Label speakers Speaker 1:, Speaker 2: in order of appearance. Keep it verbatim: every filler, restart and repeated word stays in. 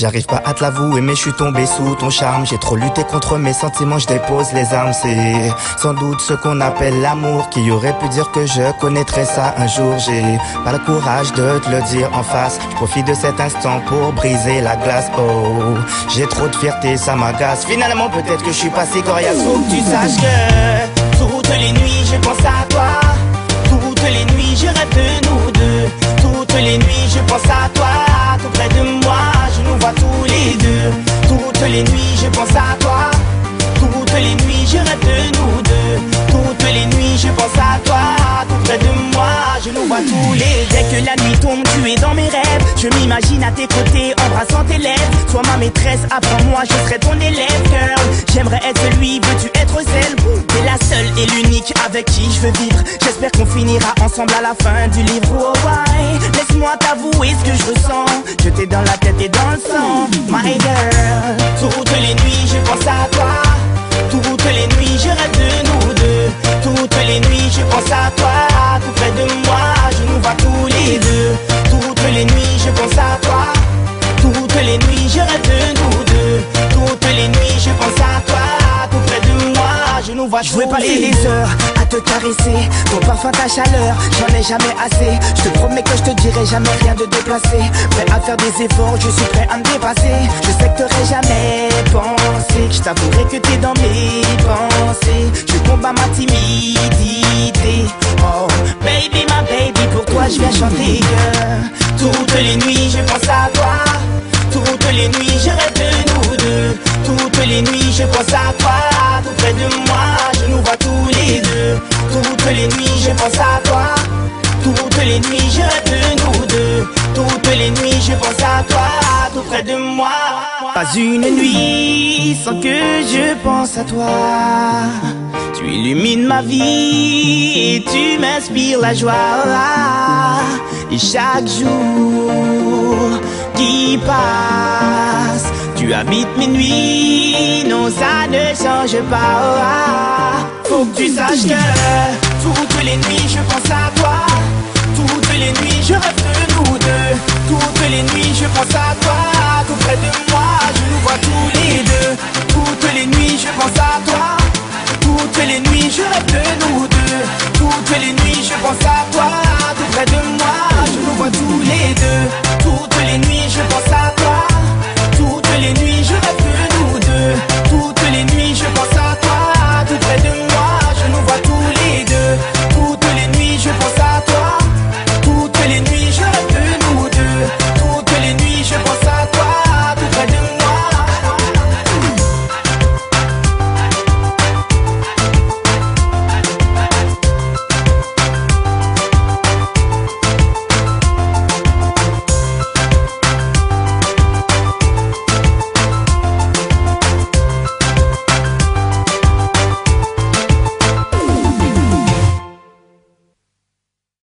Speaker 1: J'arrive pas à te l'avouer mais je suis tombé sous ton charme. J'ai trop lutté contre mes sentiments, je dépose les armes. C'est sans doute ce qu'on appelle l'amour. Qui aurait pu dire que je connaîtrais ça un jour. J'ai pas le courage de te le dire en face. Je profite de cet instant pour briser la glace. Oh, j'ai trop de fierté, ça m'agace. Finalement peut-être que je suis pas si coriace. Faut que tu saches que toutes les nuits je pense à toi. Toutes les nuits je rêve de nous deux. Toutes les nuits je pense à toi. Tout près de moi je nous vois tous les deux. Toutes les nuits je pense à toi. Toutes les nuits je rêve de nous deux. Toutes les nuits je pense à toi. Tout près de moi je nous vois tous les deux. Dès que la nuit tombe tu es dans mes rêves. Je m'imagine à tes côtés embrassant tes lèvres. Sois ma maîtresse, apprends-moi, je serai ton élève. Girl, j'aimerais être celui, veux-tu être celle? T'es la seule et l'unique avec qui je veux vivre. J'espère qu'on finira ensemble à la fin du livre. Oh ouais, laisse-moi t'avouer ce que je ressens. Je t'ai dans la tête et dans le sang. My girl, toutes les nuits je pense à toi. Toutes les nuits je rêve de nous deux. Toutes les nuits je pense à toi. Tout près de moi je nous vois tous les deux. Toutes les nuits je pense à toi. Toutes les nuits je rêve de nous deux. Toutes les nuits je pense à toi. Tout près de moi je nous vois tous les deux. Je veux passer les heures à te caresser. Ton parfum, ta chaleur, j'en ai jamais assez. Je te promets que je te dirai jamais rien de déplacé. Prêt à faire des efforts, je suis prêt à me dépasser. Je sais que t'aurais jamais pensé que je t'avouerai que t'es dans mes pensées. Je combats ma timidité. Oh baby, ma baby, pour toi je viens chanter. Que toutes les nuits je pense à toi. Toutes les nuits je rêve de nous deux. Toutes les nuits je pense à toi. Tout près de moi je nous vois tous les deux. Toutes les nuits je pense à toi. Toutes les nuits je rêve de nous deux. Toutes les nuits je pense à toi. Tout près de moi. Pas une nuit sans que je pense à toi. Tu illumines ma vie et tu m'inspires la joie. Et chaque jour qui passe, tu habites mes nuits. Non, ça ne change pas. Faut que tu saches que toutes les nuits je pense à toi. Toutes les nuits je rêve de nous deux. Toutes les nuits je pense à toi. Tout près de moi je nous vois tous les deux. Toutes les nuits je pense à toi. Toutes les nuits je rêve de nous deux. Toutes les nuits je pense à toi. Tout près de moi je nous vois tous les deux.